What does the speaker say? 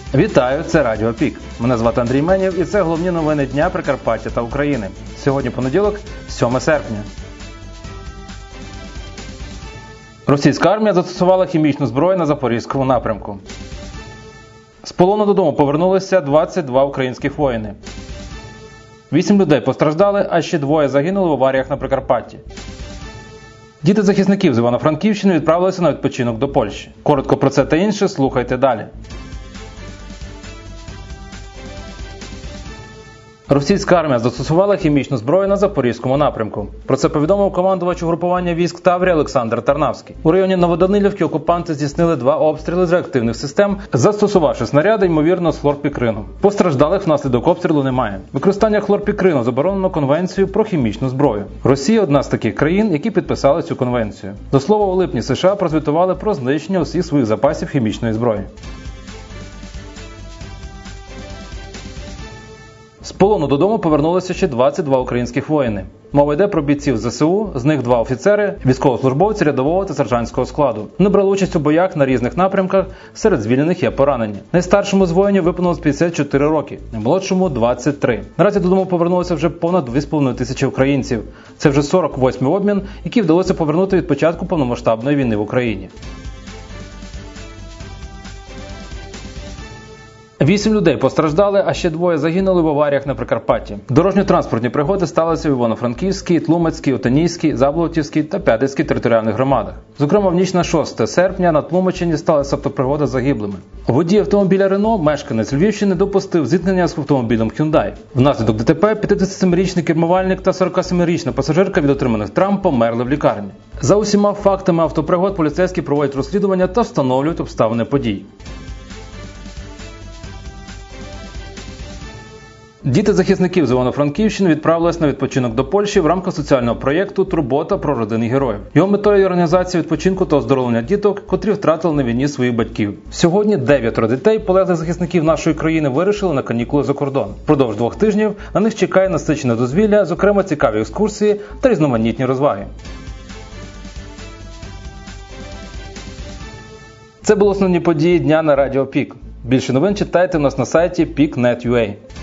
Вітаю, це Радіо Пік. Мене звати Андрій Менєв і це головні новини дня Прикарпаття та України. Сьогодні понеділок, 7 серпня. Російська армія застосувала хімічну зброю на Запорізькому напрямку. З полону додому повернулися 22 українських воїни. 8 людей постраждали, а ще 2 загинули в аваріях на Прикарпатті. Діти захисників з Івано-Франківщини відправилися на відпочинок до Польщі. Коротко про це та інше слухайте далі. Російська армія застосувала хімічну зброю на Запорізькому напрямку. Про це повідомив командувач угрупування військ Таврія Олександр Тарнавський. У районі Новоданилівки окупанти здійснили 2 обстріли з реактивних систем, застосувавши снаряди, ймовірно, з хлорпікрину. Постраждалих внаслідок обстрілу немає. Використання хлорпікрину заборонено Конвенцією про хімічну зброю. Росія – одна з таких країн, які підписали цю конвенцію. До слова, у липні США прозвітували про знищення усіх своїх запасів хімічної зброї. З полону додому повернулися ще 22 українських воїни. Мова йде про бійців ЗСУ, з них 2 офіцери, військовослужбовці рядового та сержантського складу. Вони брали участь у боях на різних напрямках, серед звільнених є поранені. Найстаршому з воїнів виповнилось 54 роки, наймолодшому – 23. Наразі додому повернулося вже понад 2,5 тисячі українців. Це вже 48-й обмін, який вдалося повернути від початку повномасштабної війни в Україні. 8 людей постраждали, а ще 2 загинули в аваріях на Прикарпатті. Дорожньо-транспортні пригоди сталися в Івано-Франківській, Тлумацькій, Отинійській, Заблоттівській та Пятицькій територіальних громадах. Зокрема, в ніч на 6 серпня на Тлумаччині сталася автопригода з загиблими. Водій автомобіля Рено, мешканець Львівщини, допустив зіткнення з автомобілем Hyundai. Внаслідок ДТП 57-річний кермувальник та 47-річна пасажирка від отриманих травм померли в лікарні. За усіма фактами автопригод поліцейські проводять розслідування та встановлюють обставини подій. Діти захисників з Івано-Франківщини відправились на відпочинок до Польщі в рамках соціального проєкту «Турбота про родини героїв». Його метою є організація відпочинку та оздоровлення діток, котрі втратили на війні своїх батьків. Сьогодні 9 дітей, полеглих захисників нашої країни, вирішили на канікули за кордон. Впродовж 2 тижнів на них чекає насичене дозвілля, зокрема цікаві екскурсії та різноманітні розваги. Це були основні події дня на Радіо Пік. Більше новин читайте у нас на сайті peak.net.ua.